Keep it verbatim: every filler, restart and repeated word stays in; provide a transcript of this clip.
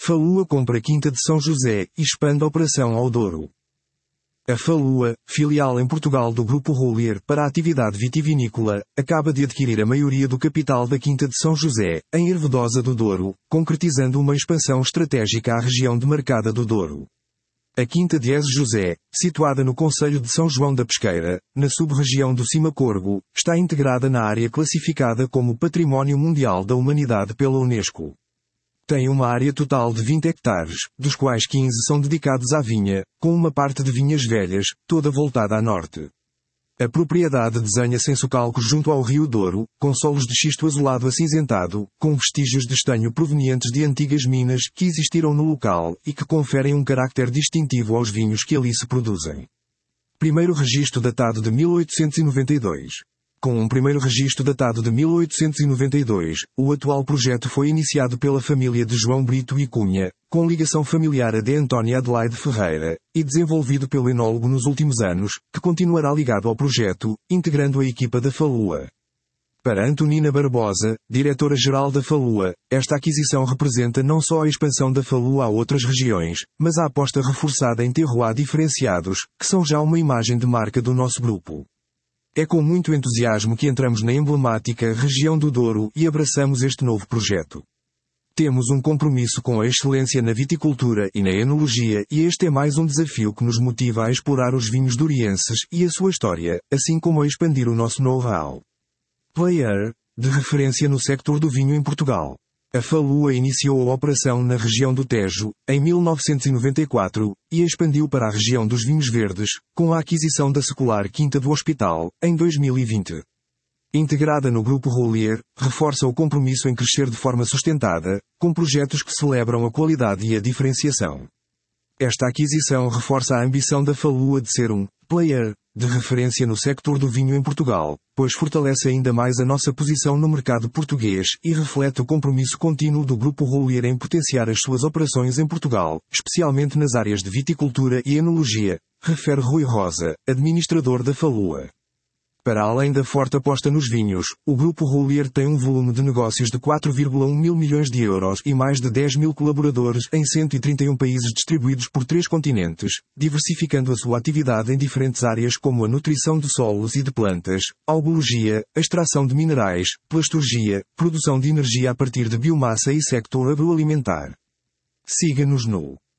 Falua compra Quinta de São José e expande a operação ao Douro. A Falua, filial em Portugal do Grupo Roulier para a atividade vitivinícola, acaba de adquirir a maioria do capital da Quinta de São José, em Ervedosa do Douro, concretizando uma expansão estratégica à região demarcada do Douro. A Quinta de Eze José, situada no concelho de São João da Pesqueira, na sub-região do Cimacorgo, está integrada na área classificada como Património Mundial da Humanidade pela Unesco. Tem uma área total de vinte hectares, dos quais quinze são dedicados à vinha, com uma parte de vinhas velhas, toda voltada a norte. A propriedade desenha-se em socalcos junto ao Rio Douro, com solos de xisto azulado acinzentado, com vestígios de estanho provenientes de antigas minas que existiram no local e que conferem um carácter distintivo aos vinhos que ali se produzem. Primeiro registro datado de mil oitocentos e noventa e dois. Com um primeiro registro datado de mil oitocentos e noventa e dois, o atual projeto foi iniciado pela família de João Brito e Cunha, com ligação familiar a de Antónia Adelaide Ferreira, e desenvolvido pelo enólogo nos últimos anos, que continuará ligado ao projeto, integrando a equipa da Falua. Para Antonina Barbosa, diretora-geral da Falua, esta aquisição representa não só a expansão da Falua a outras regiões, mas a aposta reforçada em terroir diferenciados, que são já uma imagem de marca do nosso grupo. É com muito entusiasmo que entramos na emblemática região do Douro e abraçamos este novo projeto. Temos um compromisso com a excelência na viticultura e na enologia e este é mais um desafio que nos motiva a explorar os vinhos dourienses e a sua história, assim como a expandir o nosso know-how. Player, de referência no sector do vinho em Portugal. A Falua iniciou a operação na região do Tejo, em mil novecentos e noventa e quatro, e expandiu para a região dos vinhos verdes, com a aquisição da secular Quinta do Hospital, em dois mil e vinte. Integrada no Grupo Roulier, reforça o compromisso em crescer de forma sustentada, com projetos que celebram a qualidade e a diferenciação. Esta aquisição reforça a ambição da Falua de ser um player de referência no sector do vinho em Portugal, pois fortalece ainda mais a nossa posição no mercado português e reflete o compromisso contínuo do Grupo Roulier em potenciar as suas operações em Portugal, especialmente nas áreas de viticultura e enologia, refere Rui Rosa, administrador da Falua. Para além da forte aposta nos vinhos, o Grupo Roulier tem um volume de negócios de quatro vírgula um mil milhões de euros e mais de dez mil colaboradores em cento e trinta e um países distribuídos por três continentes, diversificando a sua atividade em diferentes áreas como a nutrição de solos e de plantas, algologia, a extração de minerais, plasturgia, produção de energia a partir de biomassa e sector agroalimentar. Siga-nos no